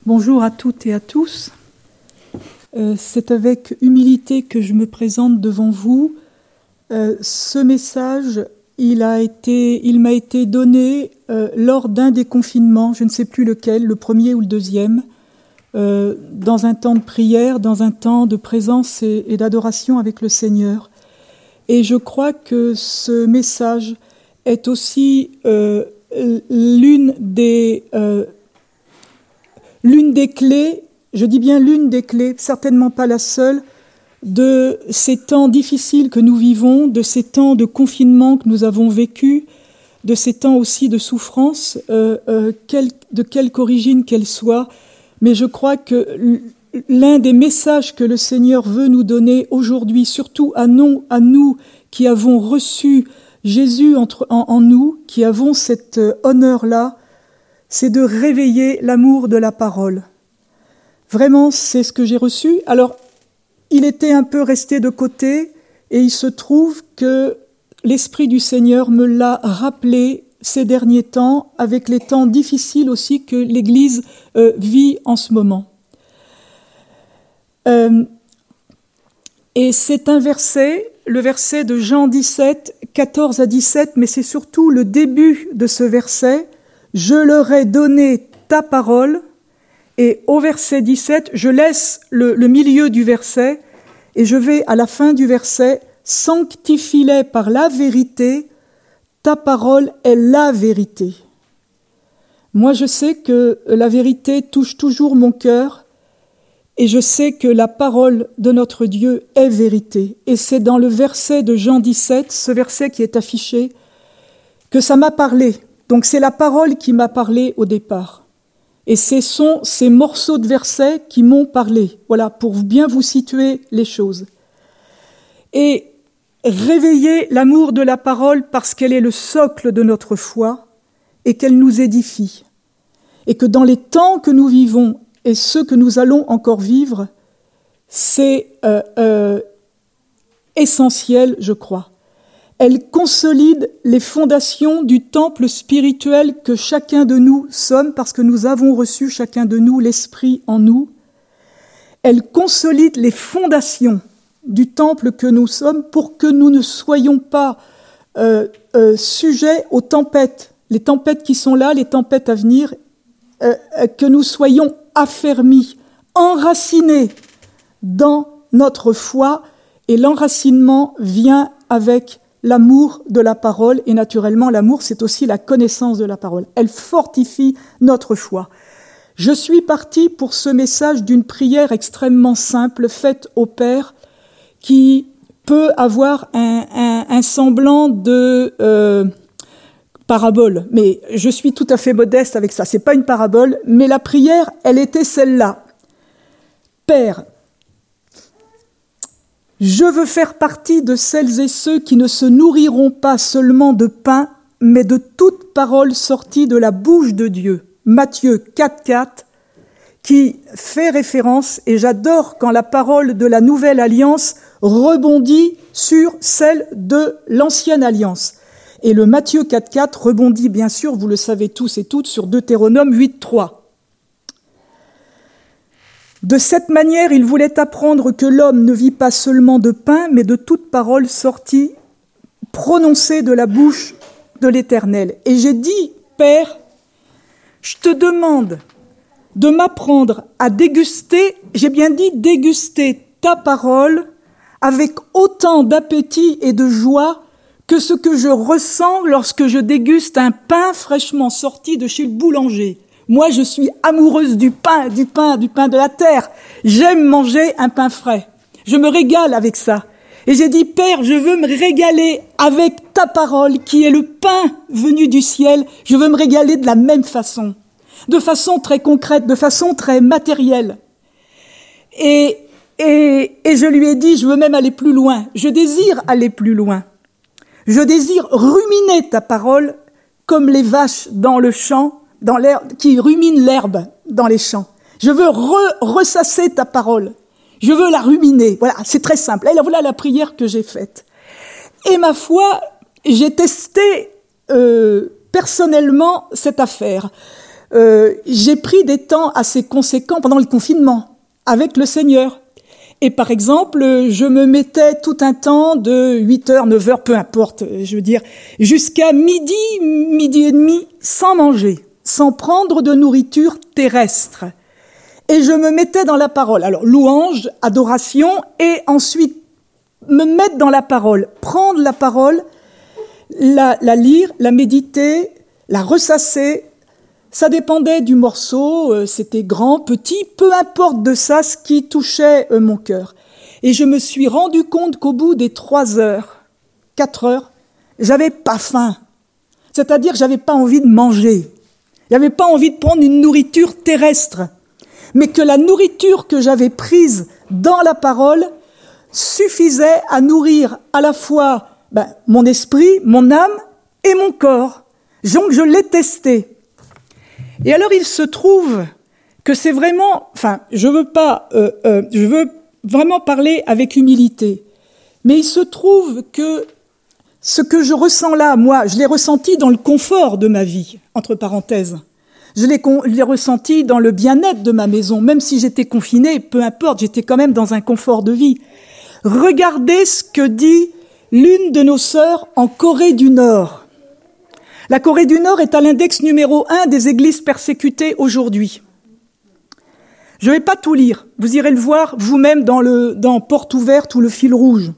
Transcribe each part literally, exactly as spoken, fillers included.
Bonjour à toutes et à tous. Euh, c'est avec humilité que je me présente devant vous. Euh, ce message, il a été, il m'a été donné euh, lors d'un des confinements, je ne sais plus lequel, le premier ou le deuxième, euh, dans un temps de prière, dans un temps de présence et, et d'adoration avec le Seigneur. Et je crois que ce message est aussi euh, l'une des euh, l'une des clés, je dis bien l'une des clés, certainement pas la seule, de ces temps difficiles que nous vivons, de ces temps de confinement que nous avons vécus, de ces temps aussi de souffrance, euh, euh, quel, de quelque origine qu'elle soit. Mais je crois que l'un des messages que le Seigneur veut nous donner aujourd'hui, surtout à nous, à nous qui avons reçu Jésus entre, en, en nous, qui avons cet honneur-là, c'est de réveiller l'amour de la parole. Vraiment, c'est ce que j'ai reçu. Alors, il était un peu resté de côté et il se trouve que l'Esprit du Seigneur me l'a rappelé ces derniers temps, avec les temps difficiles aussi que l'Église euh, vit en ce moment. Euh, et c'est un verset, le verset de Jean dix-sept, quatorze à dix-sept, mais c'est surtout le début de ce verset. Je leur ai donné ta parole, et au verset dix-sept, je laisse le, le milieu du verset, et je vais à la fin du verset, sanctifie-les par la vérité, ta parole est la vérité. Moi, je sais que la vérité touche toujours mon cœur, et je sais que la parole de notre Dieu est vérité. Et c'est dans le verset de Jean dix-sept, ce verset qui est affiché, que ça m'a parlé. Donc c'est la parole qui m'a parlé au départ. Et ce sont ces morceaux de versets qui m'ont parlé. Voilà, pour bien vous situer les choses. Et réveiller l'amour de la parole parce qu'elle est le socle de notre foi et qu'elle nous édifie. Et que dans les temps que nous vivons et ceux que nous allons encore vivre, c'est euh, euh, essentiel, je crois. Elle consolide les fondations du temple spirituel que chacun de nous sommes, parce que nous avons reçu chacun de nous l'Esprit en nous. Elle consolide les fondations du temple que nous sommes pour que nous ne soyons pas euh, euh, sujets aux tempêtes, les tempêtes qui sont là, les tempêtes à venir, euh, euh, que nous soyons affermis, enracinés dans notre foi, et l'enracinement vient avec l'amour de la parole, et naturellement, l'amour, c'est aussi la connaissance de la parole. Elle fortifie notre foi. Je suis partie pour ce message d'une prière extrêmement simple, faite au Père, qui peut avoir un, un, un semblant de euh, parabole. Mais je suis tout à fait modeste avec ça. C'est pas une parabole, mais la prière, elle était celle-là. Père, je veux faire partie de celles et ceux qui ne se nourriront pas seulement de pain, mais de toute parole sortie de la bouche de Dieu. Matthieu quatre, quatre, qui fait référence, et j'adore quand la parole de la Nouvelle Alliance rebondit sur celle de l'Ancienne Alliance. Et le Matthieu quatre, quatre rebondit, bien sûr, vous le savez tous et toutes, sur Deutéronome huit, trois. De cette manière, il voulait apprendre que l'homme ne vit pas seulement de pain, mais de toute parole sortie, prononcée de la bouche de l'Éternel. Et j'ai dit, Père, je te demande de m'apprendre à déguster, j'ai bien dit déguster ta parole avec autant d'appétit et de joie que ce que je ressens lorsque je déguste un pain fraîchement sorti de chez le boulanger. Moi, je suis amoureuse du pain, du pain, du pain de la terre. J'aime manger un pain frais. Je me régale avec ça. Et j'ai dit, Père, je veux me régaler avec ta parole qui est le pain venu du ciel. Je veux me régaler de la même façon, de façon très concrète, de façon très matérielle. Et, et, et je lui ai dit, je veux même aller plus loin. Je désire aller plus loin. Je désire ruminer ta parole comme les vaches dans le champ, dans l'herbe, qui rumine l'herbe dans les champs. Je veux re, ressasser ta parole. Je veux la ruminer. Voilà, c'est très simple. Et là, voilà la prière que j'ai faite. Et ma foi, j'ai testé euh, personnellement cette affaire. euh, j'ai pris des temps assez conséquents pendant le confinement avec le Seigneur. Et par exemple, je me mettais tout un temps de huit heures, neuf heures, peu importe, je veux dire, jusqu'à midi, midi et demi, sans manger, sans prendre de nourriture terrestre. Et je me mettais dans la parole. Alors, louange, adoration, et ensuite me mettre dans la parole, prendre la parole, la, la lire, la méditer, la ressasser. Ça dépendait du morceau, euh, c'était grand, petit, peu importe de ça, ce qui touchait euh, mon cœur. Et je me suis rendu compte qu'au bout des trois heures, quatre heures, j'avais pas faim. C'est-à-dire, j'avais pas envie de manger. J'avais pas envie de prendre une nourriture terrestre. Mais que la nourriture que j'avais prise dans la parole suffisait à nourrir à la fois ben, mon esprit, mon âme et mon corps. Donc, je l'ai testé. Et alors, il se trouve que c'est vraiment, enfin, je veux pas, euh, euh, je veux vraiment parler avec humilité, mais il se trouve que ce que je ressens là, moi, je l'ai ressenti dans le confort de ma vie, entre parenthèses. Je l'ai, je l'ai ressenti dans le bien-être de ma maison, même si j'étais confinée, peu importe, j'étais quand même dans un confort de vie. Regardez ce que dit l'une de nos sœurs en Corée du Nord. La Corée du Nord est à l'index numéro un des églises persécutées aujourd'hui. Je ne vais pas tout lire. Vous irez le voir vous-même dans, le, dans Porte ouverte ou le fil rouge.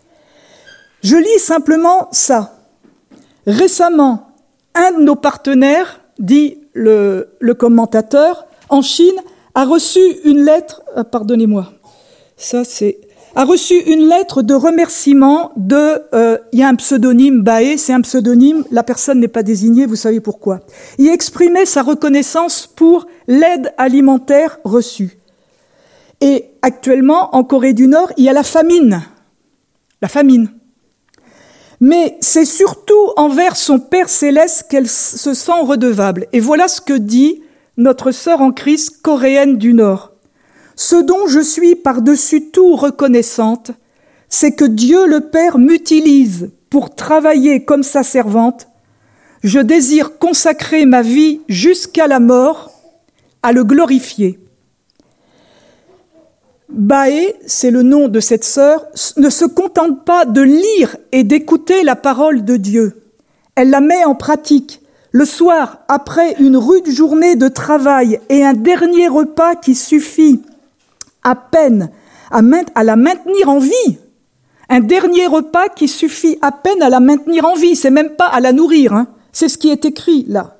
Je lis simplement ça. Récemment, un de nos partenaires, dit le, le commentateur, en Chine, a reçu une lettre... Ah, pardonnez-moi. Ça, c'est... a reçu une lettre de remerciement de, euh, il y a un pseudonyme, Bae, c'est un pseudonyme, la personne n'est pas désignée, vous savez pourquoi. Il exprimait sa reconnaissance pour l'aide alimentaire reçue. Et actuellement, en Corée du Nord, il y a la famine. La famine. Mais c'est surtout envers son Père Céleste qu'elle se sent redevable. Et voilà ce que dit notre sœur en Christ coréenne du Nord. Ce dont je suis par-dessus tout reconnaissante, c'est que Dieu le Père m'utilise pour travailler comme sa servante. Je désire consacrer ma vie jusqu'à la mort à le glorifier. Bae, c'est le nom de cette sœur, ne se contente pas de lire et d'écouter la parole de Dieu. Elle la met en pratique. Le soir, après une rude journée de travail et un dernier repas qui suffit à peine à, main, à la maintenir en vie. Un dernier repas qui suffit à peine à la maintenir en vie. C'est même pas à la nourrir, hein. C'est ce qui est écrit là.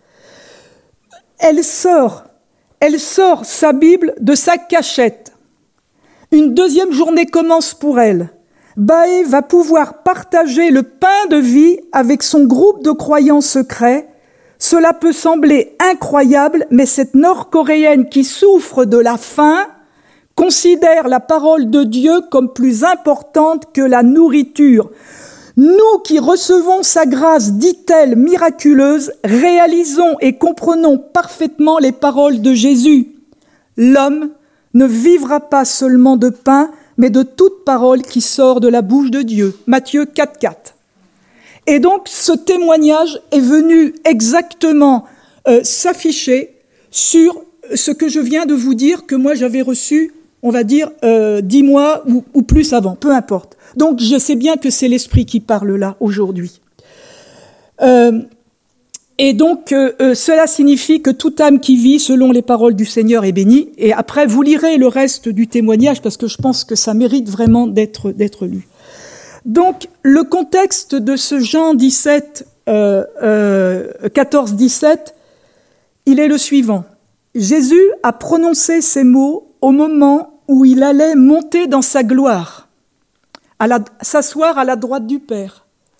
Elle sort, elle sort sa Bible de sa cachette. Une deuxième journée commence pour elle. Bae va pouvoir partager le pain de vie avec son groupe de croyants secrets. Cela peut sembler incroyable, mais cette Nord-Coréenne qui souffre de la faim considère la parole de Dieu comme plus importante que la nourriture. Nous qui recevons sa grâce, dit-elle, miraculeuse, réalisons et comprenons parfaitement les paroles de Jésus. L'homme ne vivra pas seulement de pain, mais de toute parole qui sort de la bouche de Dieu. Matthieu quatre, quatre. Et donc, ce témoignage est venu exactement euh, s'afficher sur ce que je viens de vous dire, que moi j'avais reçu, on va dire, euh, dix mois ou, ou plus avant, peu importe. Donc, je sais bien que c'est l'Esprit qui parle là, aujourd'hui. Euh, et donc, euh, euh, cela signifie que toute âme qui vit selon les paroles du Seigneur est bénie. Et après, vous lirez le reste du témoignage, parce que je pense que ça mérite vraiment d'être, d'être lu. Donc, le contexte de ce Jean dix-sept, euh, euh, quatorze dix-sept, il est le suivant. Jésus a prononcé ces mots au moment où il allait monter dans sa gloire, à la, s'asseoir à la droite du Père.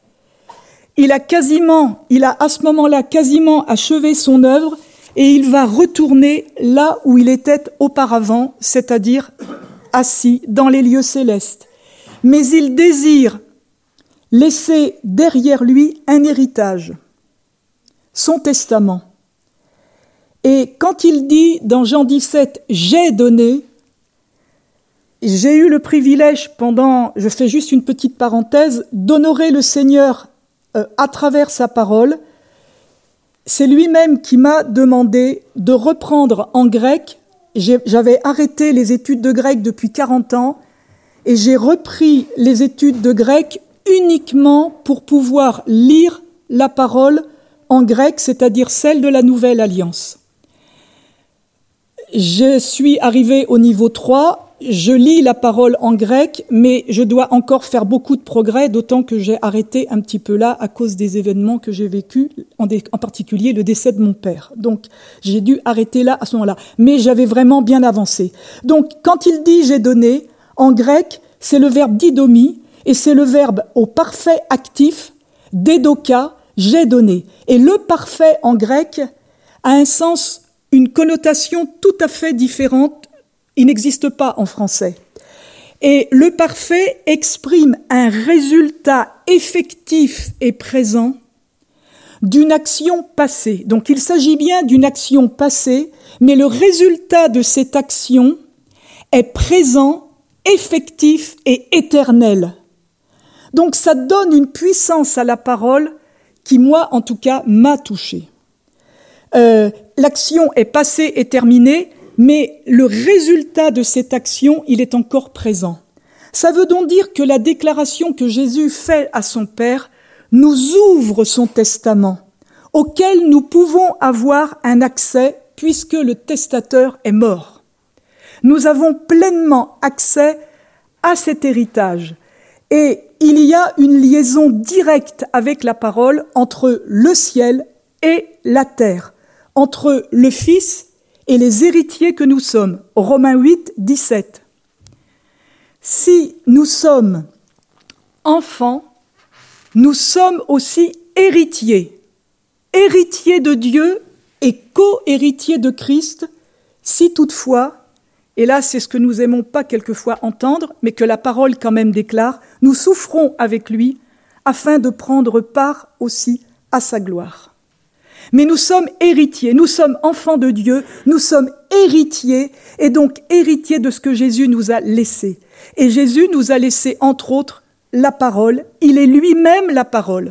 Il a quasiment, il a à ce moment-là quasiment achevé son œuvre et il va retourner là où il était auparavant, c'est-à-dire assis dans les lieux célestes. Mais il désire laisser derrière lui un héritage, son testament. Et quand il dit dans Jean dix-sept, « J'ai donné », j'ai eu le privilège pendant, je fais juste une petite parenthèse, d'honorer le Seigneur euh, à travers sa parole. c'est lui-même qui m'a demandé de reprendre en grec. J'ai, j'avais arrêté les études de grec depuis quarante ans et j'ai repris les études de grec uniquement pour pouvoir lire la parole en grec, c'est-à-dire celle de la Nouvelle Alliance. Je suis arrivé au niveau trois, je lis la parole en grec, mais je dois encore faire beaucoup de progrès, d'autant que j'ai arrêté un petit peu là à cause des événements que j'ai vécus, en, dé- en particulier le décès de mon père. Donc j'ai dû arrêter là à ce moment-là, mais j'avais vraiment bien avancé. Donc quand il dit « j'ai donné », en grec, c'est le verbe didomi, et c'est le verbe au parfait actif, dédoka, j'ai donné. Et le parfait en grec a un sens, une connotation tout à fait différente. Il n'existe pas en français. Et le parfait exprime un résultat effectif et présent d'une action passée. Donc il s'agit bien d'une action passée, mais le résultat de cette action est présent, effectif et éternel. Donc ça donne une puissance à la parole qui, moi, en tout cas, m'a touchée. Euh, l'action est passée et terminée, mais le résultat de cette action, il est encore présent. Ça veut donc dire que la déclaration que Jésus fait à son Père nous ouvre son testament, auquel nous pouvons avoir un accès puisque le testateur est mort. Nous avons pleinement accès à cet héritage. Et il y a une liaison directe avec la parole entre le ciel et la terre, entre le Fils et les héritiers que nous sommes. Romains huit, dix-sept. Si nous sommes enfants, nous sommes aussi héritiers. Héritiers de Dieu et co-héritiers de Christ, si toutefois, et là c'est ce que nous aimons pas quelquefois entendre, mais que la parole quand même déclare, nous souffrons avec lui afin de prendre part aussi à sa gloire. Mais nous sommes héritiers, nous sommes enfants de Dieu, nous sommes héritiers, et donc héritiers de ce que Jésus nous a laissé. Et Jésus nous a laissé, entre autres, la parole. Il est lui-même la parole.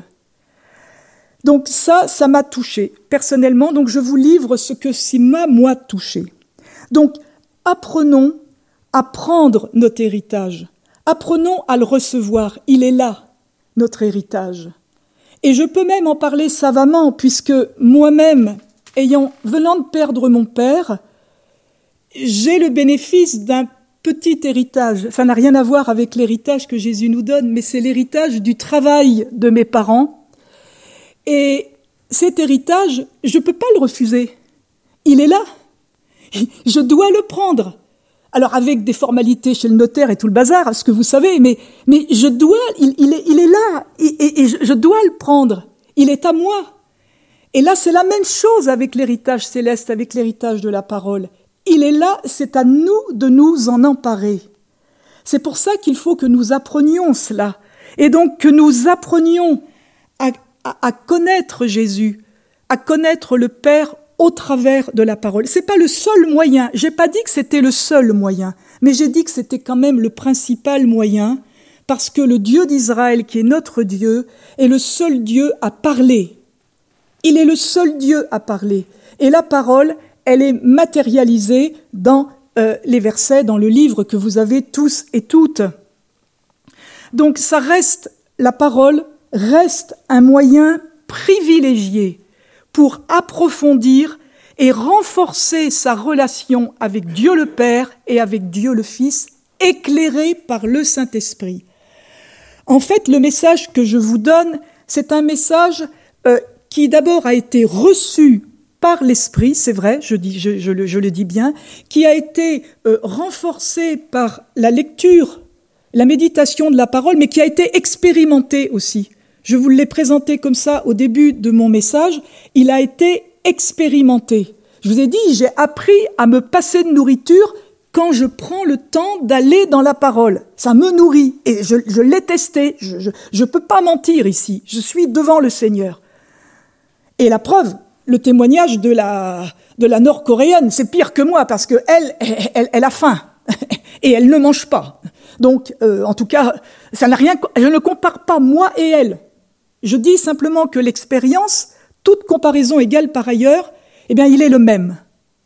Donc ça, ça m'a touché personnellement, donc je vous livre ce que ça m'a, moi, touché. Donc, apprenons à prendre notre héritage. Apprenons à le recevoir. Il est là, notre héritage. Et je peux même en parler savamment, puisque moi-même, ayant, venant de perdre mon père, j'ai le bénéfice d'un petit héritage. Ça n'a rien à voir avec l'héritage que Jésus nous donne, mais c'est l'héritage du travail de mes parents. Et cet héritage, je ne peux pas le refuser. Il est là. Je dois le prendre. Alors avec des formalités chez le notaire et tout le bazar, ce que vous savez, mais, mais je dois, il, il, est, il est là, et, et, et je, je dois le prendre. Il est à moi. Et là, c'est la même chose avec l'héritage céleste, avec l'héritage de la parole. Il est là, c'est à nous de nous en emparer. C'est pour ça qu'il faut que nous apprenions cela. Et donc que nous apprenions à, à, à connaître Jésus, à connaître le Père au travers de la parole. C'est pas le seul moyen. J'ai pas dit que c'était le seul moyen, mais j'ai dit que c'était quand même le principal moyen, parce que le Dieu d'Israël, qui est notre Dieu, est le seul Dieu à parler. Il est le seul Dieu à parler. Et la parole, elle est matérialisée dans euh, les versets, dans le livre que vous avez tous et toutes. Donc ça reste, la parole reste un moyen privilégié pour approfondir et renforcer sa relation avec Dieu le Père et avec Dieu le Fils, éclairé par le Saint-Esprit. En fait, le message que je vous donne, c'est un message euh, qui d'abord a été reçu par l'Esprit, c'est vrai, je, dis, je, je, le, je le dis bien, qui a été euh, renforcé par la lecture, la méditation de la parole, mais qui a été expérimenté aussi. Je vous l'ai présenté comme ça au début de mon message. Il a été expérimenté. Je vous ai dit, j'ai appris à me passer de nourriture quand je prends le temps d'aller dans la parole. Ça me nourrit et je, je l'ai testé. Je ne peux pas mentir ici. Je suis devant le Seigneur. Et la preuve, le témoignage de la, de la Nord-Coréenne, c'est pire que moi parce qu'elle, elle, elle, elle a faim et elle ne mange pas. Donc, euh, en tout cas, ça n'a rien. Je ne compare pas moi et elle. Je dis simplement que l'expérience toute comparaison égale par ailleurs, eh bien, il est le même.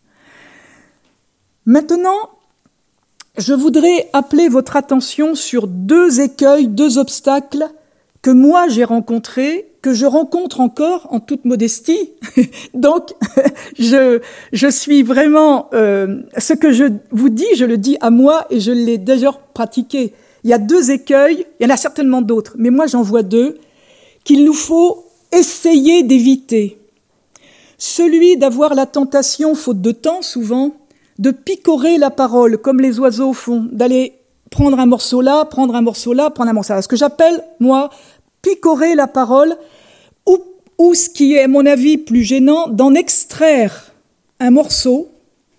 Maintenant, je voudrais appeler votre attention sur deux écueils, deux obstacles que moi j'ai rencontrés, que je rencontre encore en toute modestie. Donc, je, je suis vraiment... Euh, ce que je vous dis, je le dis à moi et je l'ai déjà pratiqué. Il y a deux écueils, il y en a certainement d'autres, mais moi j'en vois deux, qu'il nous faut essayer d'éviter. Celui d'avoir la tentation, faute de temps souvent, de picorer la parole, comme les oiseaux font, d'aller prendre un morceau là, prendre un morceau là, prendre un morceau là. Ce que j'appelle, moi, picorer la parole, ou, ou ce qui est, à mon avis, plus gênant, d'en extraire un morceau,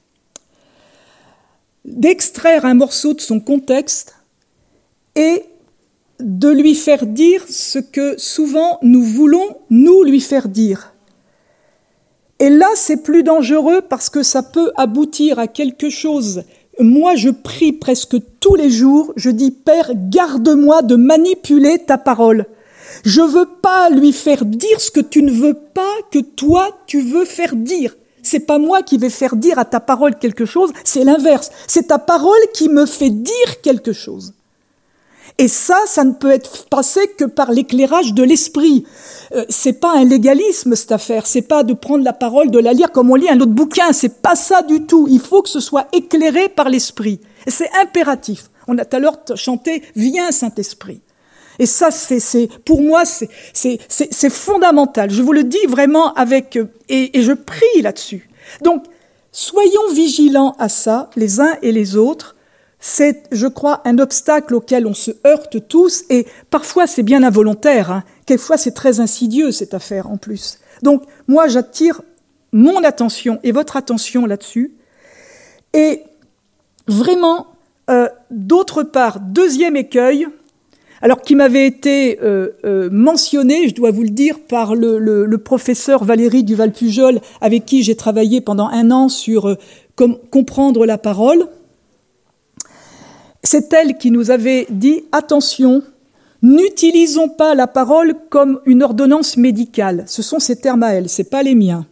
d'extraire un morceau de son contexte et de lui faire dire ce que souvent nous voulons, nous, lui faire dire. Et là, c'est plus dangereux parce que ça peut aboutir à quelque chose. Moi, je prie presque tous les jours, je dis, Père, garde-moi de manipuler ta parole. Je veux pas lui faire dire ce que tu ne veux pas que toi, tu veux faire dire. C'est pas moi qui vais faire dire à ta parole quelque chose, c'est l'inverse. C'est ta parole qui me fait dire quelque chose. Et ça, ça ne peut être passé que par l'éclairage de l'esprit. Euh, c'est pas un légalisme, cette affaire. C'est pas de prendre la parole, de la lire comme on lit un autre bouquin. C'est pas ça du tout. Il faut que ce soit éclairé par l'esprit. Et c'est impératif. On a tout à l'heure chanté « Viens, Saint-Esprit ». Et ça, c'est, c'est, pour moi, c'est, c'est, c'est, c'est fondamental. Je vous le dis vraiment avec, et, et je prie là-dessus. Donc, soyons vigilants à ça, les uns et les autres. C'est, je crois, un obstacle auquel on se heurte tous, et parfois c'est bien involontaire, hein. Quelquefois c'est très insidieux cette affaire en plus. Donc moi j'attire mon attention et votre attention là-dessus. Et vraiment, euh, d'autre part, deuxième écueil, alors qui m'avait été euh, euh, mentionné, je dois vous le dire, par le, le, le professeur Valérie Duval-Pujol, avec qui j'ai travaillé pendant un an sur euh, com- comprendre la parole. C'est elle qui nous avait dit « Attention, n'utilisons pas la parole comme une ordonnance médicale. » Ce sont ses termes à elle, ce n'est pas les miens.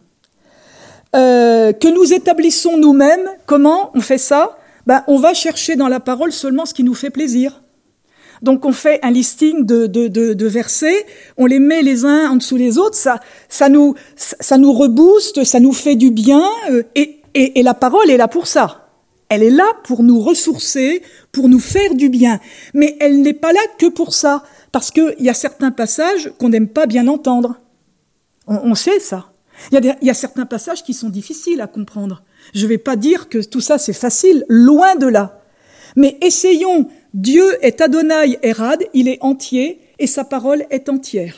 Euh, que nous établissons nous-mêmes, comment on fait ça ? Ben, on va chercher dans la parole seulement ce qui nous fait plaisir. Donc on fait un listing de, de, de, de versets, on les met les uns en dessous des autres, ça, ça, nous, ça nous rebooste, ça nous fait du bien, euh, et, et, et la parole est là pour ça. Elle est là pour nous ressourcer, pour nous faire du bien. Mais elle n'est pas là que pour ça, parce qu'il y a certains passages qu'on n'aime pas bien entendre. On, on sait ça. Il y a des, il y a certains passages qui sont difficiles à comprendre. Je ne vais pas dire que tout ça c'est facile, loin de là. Mais essayons, Dieu est Adonai Erad, il est entier, et sa parole est entière.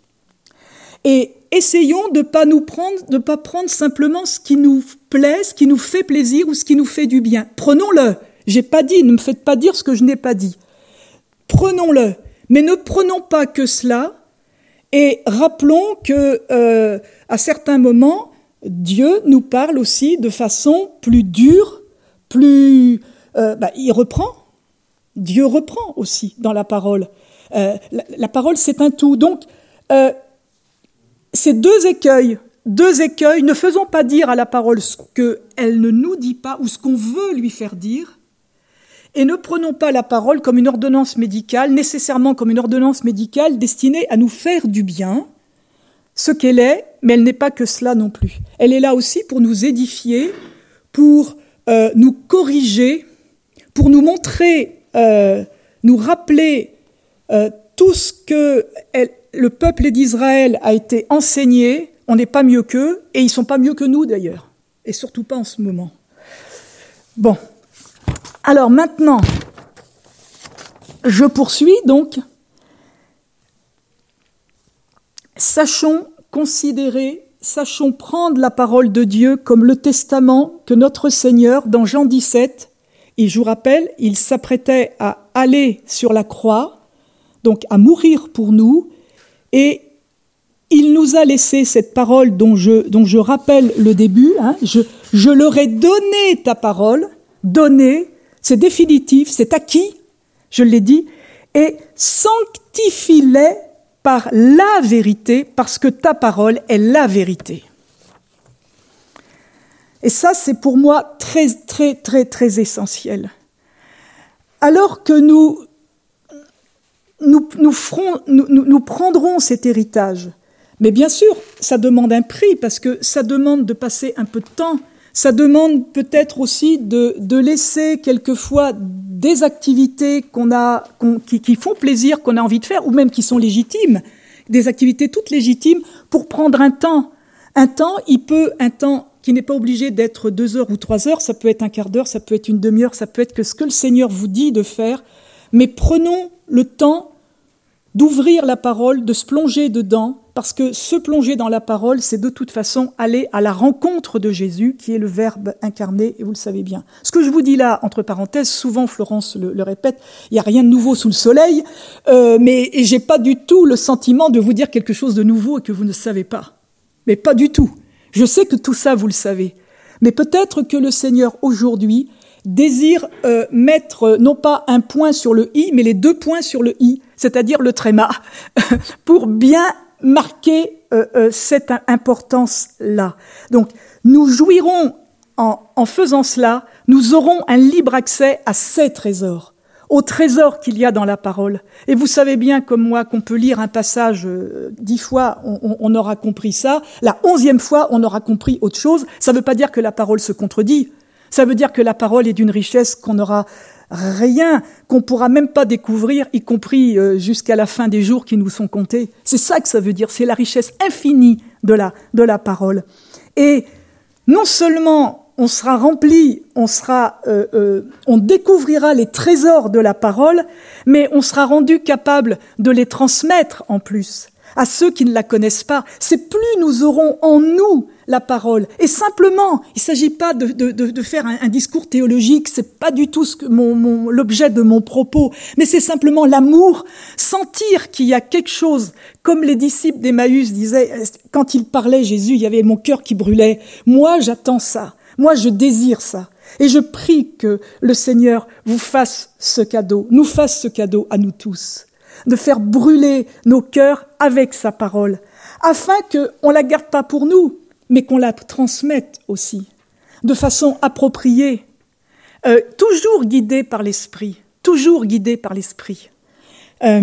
Et essayons de pas nous prendre, de pas prendre simplement ce qui nous plaît, ce qui nous fait plaisir ou ce qui nous fait du bien. Prenons-le. J'ai pas dit, ne me faites pas dire ce que je n'ai pas dit. Prenons-le. Mais ne prenons pas que cela et rappelons que, euh, à certains moments, Dieu nous parle aussi de façon plus dure, plus, euh, bah, il reprend. Dieu reprend aussi dans la parole. Euh, la, la parole, c'est un tout. Donc, euh, ces deux écueils, deux écueils, ne faisons pas dire à la parole ce qu'elle ne nous dit pas ou ce qu'on veut lui faire dire, et ne prenons pas la parole comme une ordonnance médicale, nécessairement comme une ordonnance médicale destinée à nous faire du bien, ce qu'elle est, mais elle n'est pas que cela non plus. Elle est là aussi pour nous édifier, pour euh, nous corriger, pour nous montrer, euh, nous rappeler euh, tout ce que elle, le peuple d'Israël a été enseigné. On n'est pas mieux qu'eux, et ils ne sont pas mieux que nous d'ailleurs, et surtout pas en ce moment. Bon, alors maintenant, je poursuis donc. Sachons considérer, sachons prendre la parole de Dieu comme le testament que notre Seigneur, dans Jean dix-sept, et je vous rappelle, il s'apprêtait à aller sur la croix, donc à mourir pour nous, et il nous a laissé cette parole dont je, dont je rappelle le début, hein, je, je leur ai donné ta parole, donné, c'est définitif, c'est acquis, je l'ai dit, et sanctifie-les par la vérité, parce que ta parole est la vérité. Et ça, c'est pour moi très, très, très, très essentiel. Alors que nous, nous, nous, ferons, nous, nous, nous prendrons cet héritage, mais bien sûr, ça demande un prix, parce que ça demande de passer un peu de temps, ça demande peut-être aussi de, de laisser quelquefois des activités qu'on a, qu'on, qui, qui font plaisir, qu'on a envie de faire, ou même qui sont légitimes, des activités toutes légitimes, pour prendre un temps. Un temps, il peut, un temps qui n'est pas obligé d'être deux heures ou trois heures, ça peut être un quart d'heure, ça peut être une demi-heure, ça peut être que ce que le Seigneur vous dit de faire, mais prenons le temps d'ouvrir la parole, de se plonger dedans, parce que se plonger dans la parole, c'est de toute façon aller à la rencontre de Jésus, qui est le Verbe incarné, et vous le savez bien. Ce que je vous dis là, entre parenthèses, souvent Florence le, le répète, il n'y a rien de nouveau sous le soleil, euh, mais j'ai pas du tout le sentiment de vous dire quelque chose de nouveau et que vous ne savez pas. Mais pas du tout. Je sais que tout ça, vous le savez. Mais peut-être que le Seigneur, aujourd'hui, désire euh, mettre euh, non pas un point sur le i, mais les deux points sur le i, c'est-à-dire le tréma, pour bien marquer euh, euh, cette importance-là. Donc, nous jouirons en, en faisant cela, nous aurons un libre accès à ces trésors, aux trésors qu'il y a dans la parole. Et vous savez bien, comme moi, qu'on peut lire un passage euh, dix fois, on, on aura compris ça. La onzième fois, on aura compris autre chose. Ça ne veut pas dire que la parole se contredit. Ça veut dire que la parole est d'une richesse qu'on n'aura rien, qu'on ne pourra même pas découvrir, y compris euh, jusqu'à la fin des jours qui nous sont comptés. C'est ça que ça veut dire, c'est la richesse infinie de la, de la parole. Et non seulement on sera rempli, on, sera, euh, euh, on découvrira les trésors de la parole, mais on sera rendu capable de les transmettre en plus à ceux qui ne la connaissent pas. C'est plus nous aurons en nous la parole. Et simplement, il ne s'agit pas de, de, de faire un, un discours théologique, c'est pas du tout ce que mon, mon, l'objet de mon propos, mais c'est simplement l'amour, sentir qu'il y a quelque chose, comme les disciples d'Emmaüs disaient, quand ils parlaient Jésus, il y avait mon cœur qui brûlait. Moi, j'attends ça. Moi, je désire ça. Et je prie que le Seigneur vous fasse ce cadeau, nous fasse ce cadeau à nous tous, de faire brûler nos cœurs avec sa parole, afin qu'on ne la garde pas pour nous, mais qu'on la transmette aussi, de façon appropriée, euh, toujours guidée par l'Esprit, toujours guidée par l'Esprit. Euh,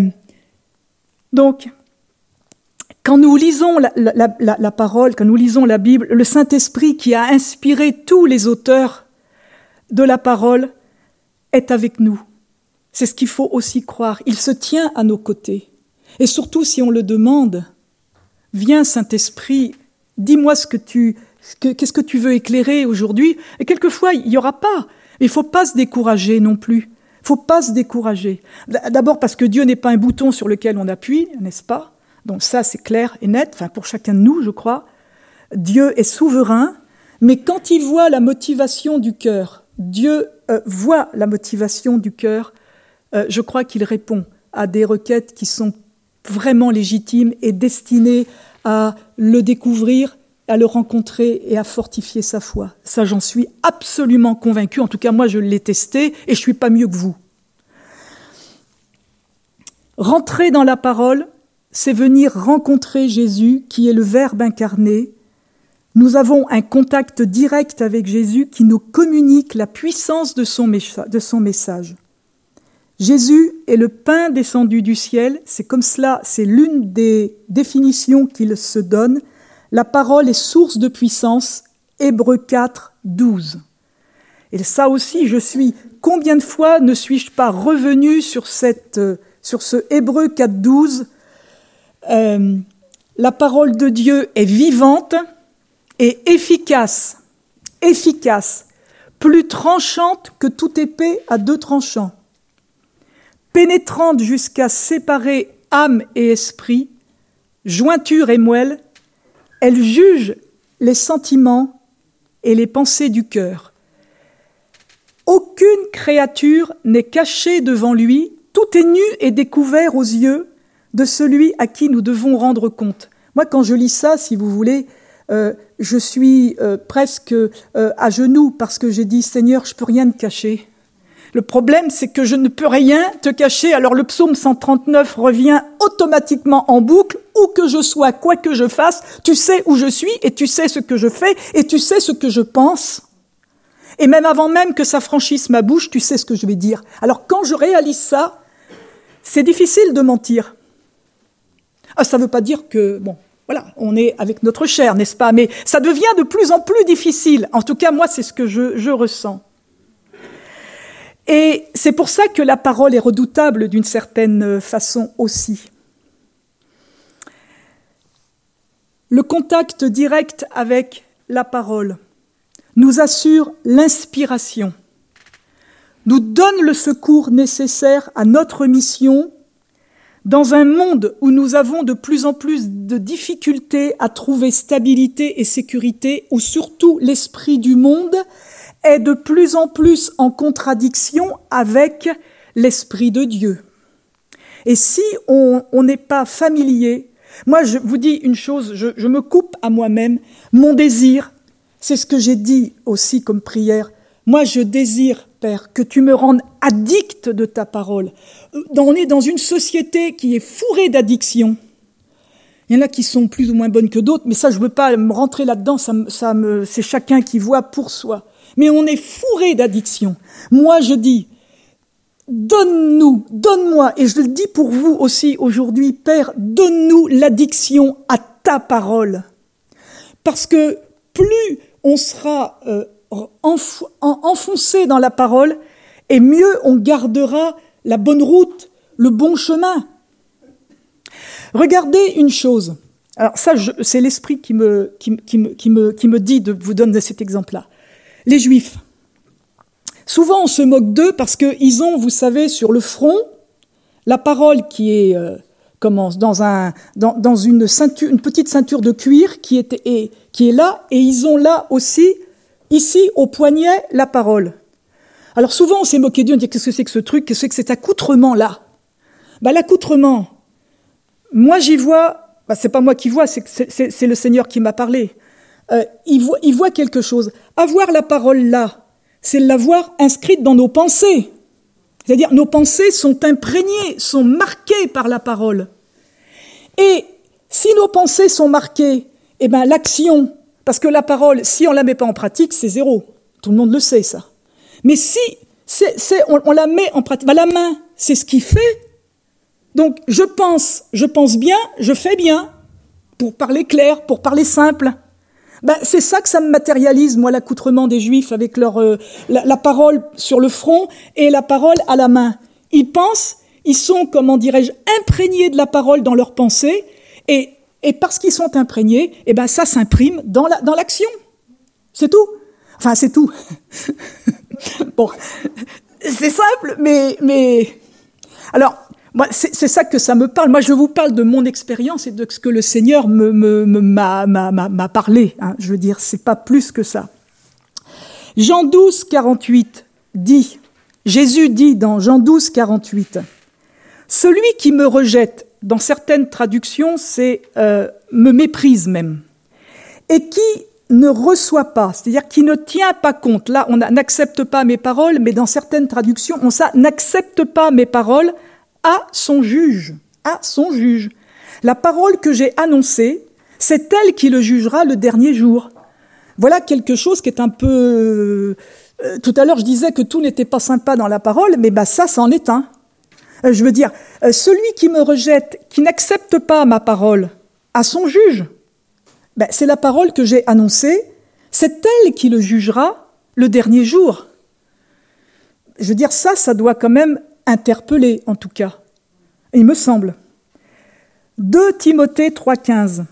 donc, quand nous lisons la, la, la, la parole, quand nous lisons la Bible, le Saint-Esprit qui a inspiré tous les auteurs de la parole est avec nous. C'est ce qu'il faut aussi croire. Il se tient à nos côtés. Et surtout, si on le demande, viens Saint-Esprit, dis-moi ce que tu, que, qu'est-ce que tu veux éclairer aujourd'hui. Et quelquefois, il n'y aura pas. Il ne faut pas se décourager non plus. Il ne faut pas se décourager. D'abord parce que Dieu n'est pas un bouton sur lequel on appuie, n'est-ce pas? Donc ça, c'est clair et net, enfin pour chacun de nous, je crois. Dieu est souverain, mais quand il voit la motivation du cœur, Dieu euh, voit la motivation du cœur, euh, je crois qu'il répond à des requêtes qui sont vraiment légitimes et destinées à le découvrir, à le rencontrer et à fortifier sa foi. Ça, j'en suis absolument convaincue. En tout cas, moi, je l'ai testé et je ne suis pas mieux que vous. Rentrer dans la parole, c'est venir rencontrer Jésus, qui est le Verbe incarné. Nous avons un contact direct avec Jésus qui nous communique la puissance de son, mécha- de son message. Jésus est le pain descendu du ciel, c'est comme cela, c'est l'une des définitions qu'il se donne. La parole est source de puissance, Hébreux quatre, douze. Et ça aussi, je suis, combien de fois ne suis-je pas revenu sur, cette, sur ce Hébreux quatre, douze? Euh, la parole de Dieu est vivante et efficace, efficace, plus tranchante que toute épée à deux tranchants, pénétrante jusqu'à séparer âme et esprit, jointure et moelle, elle juge les sentiments et les pensées du cœur. Aucune créature n'est cachée devant lui, tout est nu et découvert aux yeux de celui à qui nous devons rendre compte. Moi, quand je lis ça, si vous voulez, euh, je suis euh, presque euh, à genoux parce que j'ai dit « Seigneur, je ne peux rien te cacher. Le problème, c'est que je ne peux rien te cacher. Alors le psaume cent trente-neuf revient automatiquement en boucle. Où que je sois, quoi que je fasse, tu sais où je suis et tu sais ce que je fais et tu sais ce que je pense. Et même avant même que ça franchisse ma bouche, tu sais ce que je vais dire. Alors quand je réalise ça, c'est difficile de mentir. Ah, ça ne veut pas dire que, bon, voilà, on est avec notre chair, n'est-ce pas? Mais ça devient de plus en plus difficile. En tout cas, moi, c'est ce que je, je ressens. Et c'est pour ça que la parole est redoutable d'une certaine façon aussi. Le contact direct avec la parole nous assure l'inspiration, nous donne le secours nécessaire à notre mission dans un monde où nous avons de plus en plus de difficultés à trouver stabilité et sécurité, où surtout l'esprit du monde est de plus en plus en contradiction avec l'esprit de Dieu. Et si on n'est pas familier, moi je vous dis une chose, je, je me coupe à moi-même, mon désir, c'est ce que j'ai dit aussi comme prière, moi je désire, Père, que tu me rendes addict de ta parole. On est dans une société qui est fourrée d'addictions. Il y en a qui sont plus ou moins bonnes que d'autres, mais ça je ne veux pas me rentrer là-dedans, ça, ça me, c'est chacun qui voit pour soi. Mais on est fourré d'addictions. Moi, je dis, donne-nous, donne-moi, et je le dis pour vous aussi aujourd'hui, Père, donne-nous l'addiction à ta parole. Parce que plus on sera euh, enf- enfoncé dans la parole, et mieux on gardera la bonne route, le bon chemin. Regardez une chose. Alors ça, je, c'est l'esprit qui me, qui, qui, me, qui, me, qui me dit de vous donner cet exemple-là. Les Juifs. Souvent, on se moque d'eux parce qu'ils ont, vous savez, sur le front, la parole qui est euh, comment, dans, un, dans, dans une, ceinture, une petite ceinture de cuir qui est, et, qui est là, et ils ont là aussi, ici, au poignet, la parole. Alors souvent, on s'est moqué d'eux, on dit qu'est-ce que c'est que ce truc, qu'est-ce que c'est que cet accoutrement-là? Ben, l'accoutrement, moi j'y vois, ben, c'est pas moi qui vois, c'est, c'est, c'est le Seigneur qui m'a parlé. Euh, il, voit, il voit quelque chose. Avoir la parole là, c'est l'avoir inscrite dans nos pensées. C'est-à-dire, nos pensées sont imprégnées, sont marquées par la parole. Et si nos pensées sont marquées, eh ben, l'action, parce que la parole, si on ne la met pas en pratique, c'est zéro. Tout le monde le sait, ça. Mais si c'est, c'est, on, on la met en pratique, ben, la main, c'est ce qui fait. Donc, je pense, je pense bien, je fais bien, pour parler clair, pour parler simple. Ben, c'est ça que ça me matérialise, moi, l'accoutrement des Juifs avec leur euh, la, la parole sur le front et la parole à la main. Ils pensent, ils sont, comment dirais-je, imprégnés de la parole dans leurs pensées, et, et parce qu'ils sont imprégnés, eh ben, ça s'imprime dans, la, dans l'action. C'est tout. Enfin, c'est tout. Bon, c'est simple, mais... mais... Alors... Moi, c'est, c'est ça que ça me parle. Moi, je vous parle de mon expérience et de ce que le Seigneur me, me, me, m'a, m'a, m'a, m'a parlé. Hein. Je veux dire, c'est pas plus que ça. Jean douze, quarante-huit dit, Jésus dit dans Jean douze, quarante-huit, « Celui qui me rejette, dans certaines traductions, c'est euh, me méprise même, et qui ne reçoit pas, c'est-à-dire qui ne tient pas compte. » Là, on n'accepte pas mes paroles, mais dans certaines traductions, on ça n'accepte pas mes paroles, à son juge, à son juge. La parole que j'ai annoncée, c'est elle qui le jugera le dernier jour. Voilà quelque chose qui est un peu... Euh, tout à l'heure, je disais que tout n'était pas sympa dans la parole, mais bah ça, c'en est un. Euh, je veux dire, euh, celui qui me rejette, qui n'accepte pas ma parole, à son juge, bah, c'est la parole que j'ai annoncée, c'est elle qui le jugera le dernier jour. Je veux dire, ça, ça doit quand même interpellé, en tout cas, il me semble. deux Timothée trois, quinze.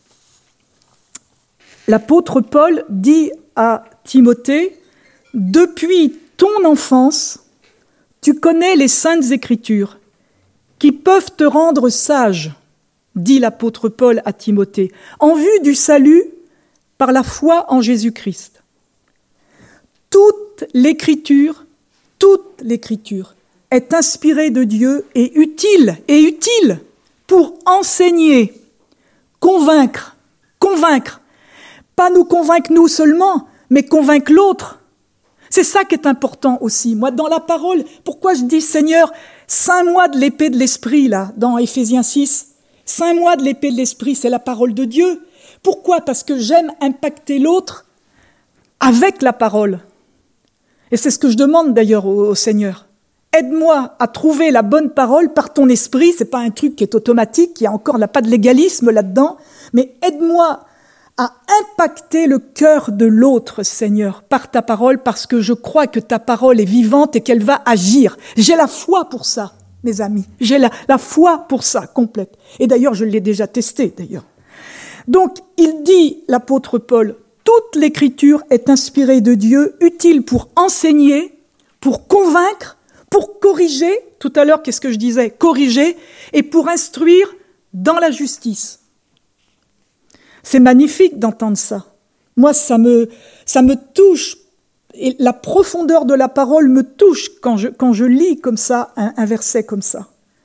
L'apôtre Paul dit à Timothée, « Depuis ton enfance, tu connais les saintes écritures, qui peuvent te rendre sage, dit l'apôtre Paul à Timothée, en vue du salut par la foi en Jésus-Christ. Toute l'écriture, toute l'écriture, est inspiré de Dieu et utile, et utile pour enseigner, convaincre, convaincre. Pas nous convaincre nous seulement, mais convaincre l'autre. C'est ça qui est important aussi. Moi, dans la parole, pourquoi je dis, Seigneur, ceins-moi de l'épée de l'esprit, là, dans Éphésiens six. Ceins-moi de l'épée de l'esprit, c'est la parole de Dieu. Pourquoi ? Parce que j'aime impacter l'autre avec la parole. Et c'est ce que je demande d'ailleurs au, au Seigneur. Aide-moi à trouver la bonne parole par ton esprit. C'est pas un truc qui est automatique, il y a encore là, pas de légalisme là-dedans. Mais aide-moi à impacter le cœur de l'autre, Seigneur, par ta parole, parce que je crois que ta parole est vivante et qu'elle va agir. J'ai la foi pour ça, mes amis. J'ai la, la foi pour ça, complète. Et d'ailleurs, je l'ai déjà testé, d'ailleurs. Donc, il dit, l'apôtre Paul, toute l'écriture est inspirée de Dieu, utile pour enseigner, pour convaincre, pour corriger, tout à l'heure, qu'est-ce que je disais ? Corriger, et pour instruire dans la justice. C'est magnifique d'entendre ça. Moi, ça me, ça me touche. Et la profondeur de la parole me touche quand je, quand je lis comme ça, un, un verset comme ça.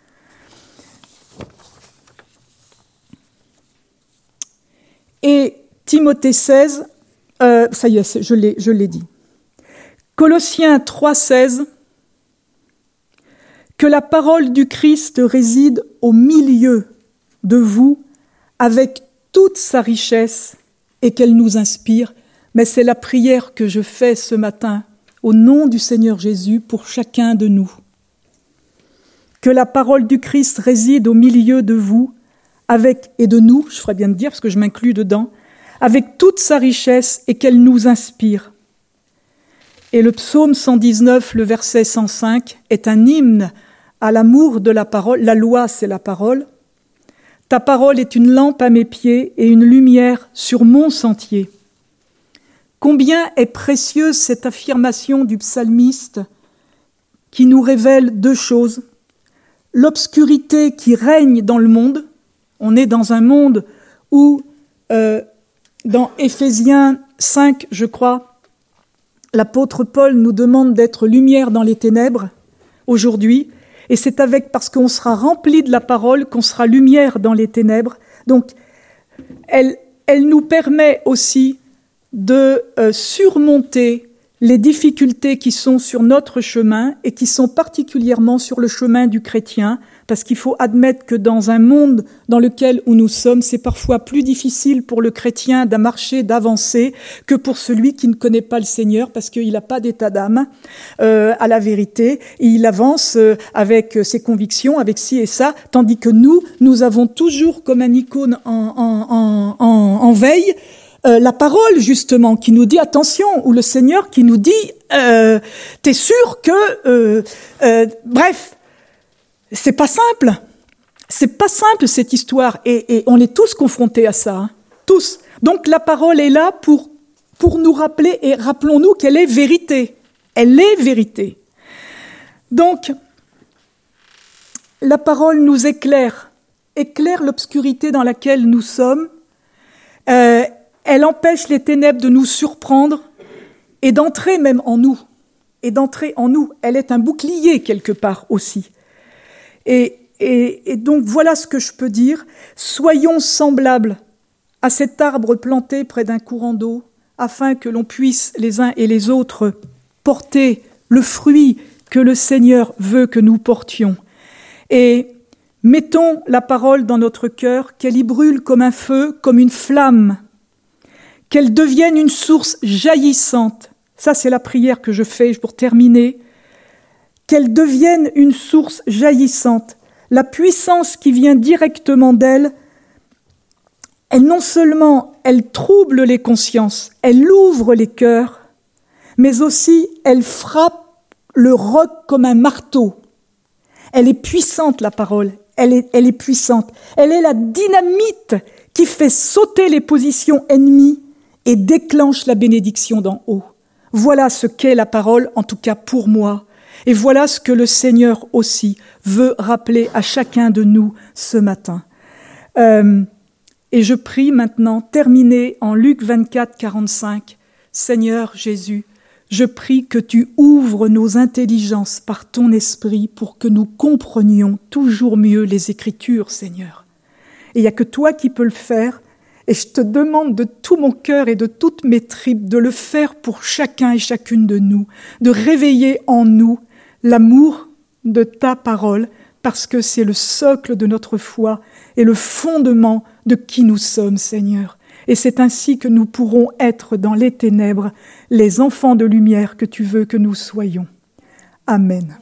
Et Timothée seize, euh, ça y est, je l'ai, je l'ai dit. Colossiens trois seize, que la parole du Christ réside au milieu de vous avec toute sa richesse et qu'elle nous inspire, mais c'est la prière que je fais ce matin au nom du Seigneur Jésus pour chacun de nous. Que la parole du Christ réside au milieu de vous, avec et de nous, je ferais bien de dire parce que je m'inclus dedans, avec toute sa richesse et qu'elle nous inspire. Et le psaume cent dix-neuf, le verset cent cinq, est un hymne à l'amour de la parole. La loi, c'est la parole. Ta parole est une lampe à mes pieds et une lumière sur mon sentier. Combien est précieuse cette affirmation du psalmiste qui nous révèle deux choses. L'obscurité qui règne dans le monde. On est dans un monde où, euh, dans Éphésiens cinq, je crois, l'apôtre Paul nous demande d'être lumière dans les ténèbres aujourd'hui. Et c'est avec, parce qu'on sera rempli de la parole, qu'on sera lumière dans les ténèbres. Donc, elle, elle nous permet aussi de euh, surmonter les difficultés qui sont sur notre chemin et qui sont particulièrement sur le chemin du chrétien, parce qu'il faut admettre que dans un monde dans lequel où nous sommes, c'est parfois plus difficile pour le chrétien de marcher, d'avancer, que pour celui qui ne connaît pas le Seigneur, parce qu'il n'a pas d'état d'âme euh, à la vérité, et il avance euh, avec ses convictions, avec ci et ça, tandis que nous, nous avons toujours comme un icône en, en, en, en, en veille, Euh, la parole, justement, qui nous dit attention, ou le Seigneur qui nous dit euh, t'es sûr que... Euh, euh, bref, c'est pas simple. C'est pas simple, cette histoire. Et, et on est tous confrontés à ça. Hein, tous. Donc la parole est là pour, pour nous rappeler, et rappelons-nous qu'elle est vérité. Elle est vérité. Donc, la parole nous éclaire, éclaire l'obscurité dans laquelle nous sommes, euh, elle empêche les ténèbres de nous surprendre et d'entrer même en nous. Et d'entrer en nous. Elle est un bouclier quelque part aussi. Et, et, et donc voilà ce que je peux dire. Soyons semblables à cet arbre planté près d'un courant d'eau, afin que l'on puisse les uns et les autres porter le fruit que le Seigneur veut que nous portions. Et mettons la parole dans notre cœur, qu'elle y brûle comme un feu, comme une flamme, qu'elle devienne une source jaillissante. Ça, c'est la prière que je fais pour terminer. Qu'elle devienne une source jaillissante. La puissance qui vient directement d'elle, elle non seulement, elle trouble les consciences, elle ouvre les cœurs, mais aussi elle frappe le roc comme un marteau. Elle est puissante, la parole. Elle est, elle est puissante. Elle est la dynamite qui fait sauter les positions ennemies et déclenche la bénédiction d'en haut. Voilà ce qu'est la parole, en tout cas pour moi. Et voilà ce que le Seigneur aussi veut rappeler à chacun de nous ce matin. Euh, et je prie maintenant, terminé en Luc vingt-quatre, quarante-cinq, Seigneur Jésus, je prie que tu ouvres nos intelligences par ton esprit pour que nous comprenions toujours mieux les Écritures, Seigneur. Et il n'y a que toi qui peux le faire. Et je te demande de tout mon cœur et de toutes mes tripes de le faire pour chacun et chacune de nous, de réveiller en nous l'amour de ta parole, parce que c'est le socle de notre foi et le fondement de qui nous sommes, Seigneur. Et c'est ainsi que nous pourrons être dans les ténèbres les enfants de lumière que tu veux que nous soyons. Amen.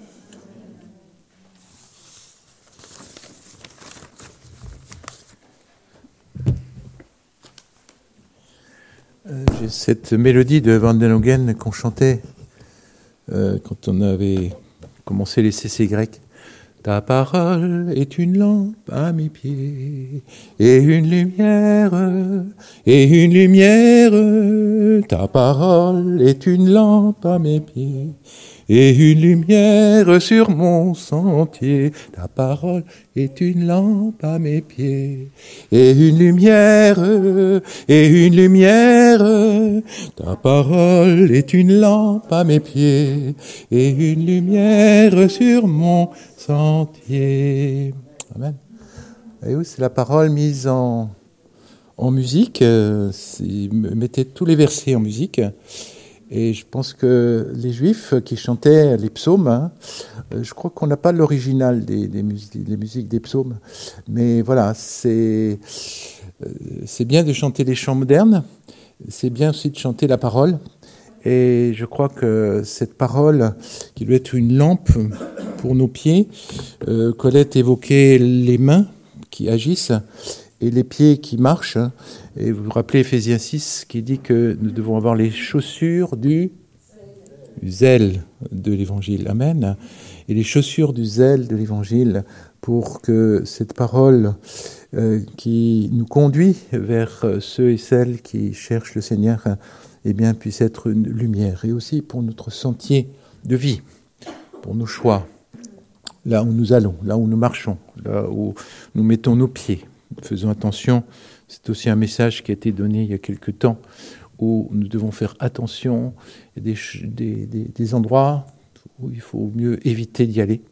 Euh, j'ai cette mélodie de Van den Hoogen qu'on chantait euh, quand on avait commencé les C C grecs. Ta parole est une lampe à mes pieds et une lumière, et une lumière. Ta parole est une lampe à mes pieds et une lumière sur mon sentier. Ta parole est une lampe à mes pieds et une lumière, et une lumière. Ta parole est une lampe à mes pieds et une lumière sur mon sentier. Amen. Et oui, c'est la parole mise en, en musique. Mettez tous les versets en musique. Et je pense que les Juifs qui chantaient les psaumes, hein, je crois qu'on n'a pas l'original des, des, musiques, des musiques des psaumes, mais voilà, c'est, c'est bien de chanter les chants modernes, c'est bien aussi de chanter la parole, et je crois que cette parole, qui doit être une lampe pour nos pieds, euh, Colette évoquait les mains qui agissent, et les pieds qui marchent. Et vous vous rappelez Éphésiens six qui dit que nous devons avoir les chaussures du zèle de l'Évangile. Amen. Et les chaussures du zèle de l'Évangile pour que cette parole euh, qui nous conduit vers ceux et celles qui cherchent le Seigneur eh bien, puisse être une lumière. Et aussi pour notre sentier de vie, pour nos choix, là où nous allons, là où nous marchons, là où nous mettons nos pieds. Faisons attention, c'est aussi un message qui a été donné il y a quelque temps, où nous devons faire attention, il y a des, des, des, des endroits où il faut mieux éviter d'y aller.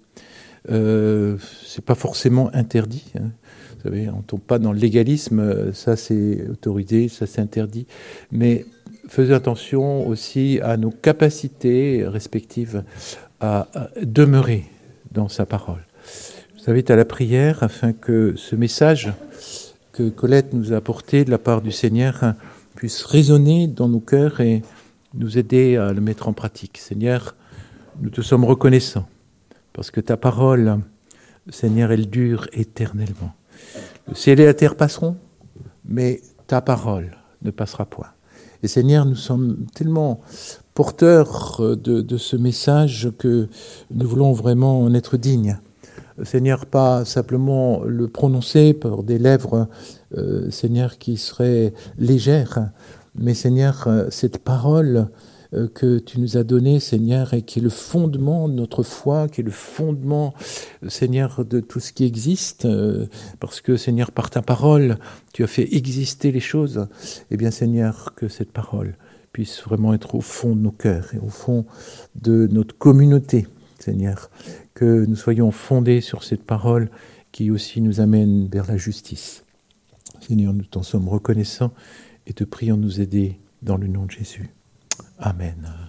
Euh, c'est pas forcément interdit, hein. Vous savez, on ne tombe pas dans le légalisme, ça c'est autorisé, ça c'est interdit, mais faisons attention aussi à nos capacités respectives à, à demeurer dans sa parole. Je vous invite à la prière afin que ce message que Colette nous a apporté de la part du Seigneur puisse résonner dans nos cœurs et nous aider à le mettre en pratique. Seigneur, nous te sommes reconnaissants parce que ta parole, Seigneur, elle dure éternellement. Le ciel et la terre passeront, mais ta parole ne passera point. Et Seigneur, nous sommes tellement porteurs de, de ce message que nous voulons vraiment en être dignes. Seigneur, pas simplement le prononcer par des lèvres, euh, Seigneur, qui seraient légères, mais Seigneur, cette parole euh, que tu nous as donnée, Seigneur, et qui est le fondement de notre foi, qui est le fondement, Seigneur, de tout ce qui existe, euh, parce que, Seigneur, par ta parole, tu as fait exister les choses. Eh bien, Seigneur, que cette parole puisse vraiment être au fond de nos cœurs et au fond de notre communauté, Seigneur, que nous soyons fondés sur cette parole qui aussi nous amène vers la justice. Seigneur, nous t'en sommes reconnaissants et te prions de nous aider dans le nom de Jésus. Amen.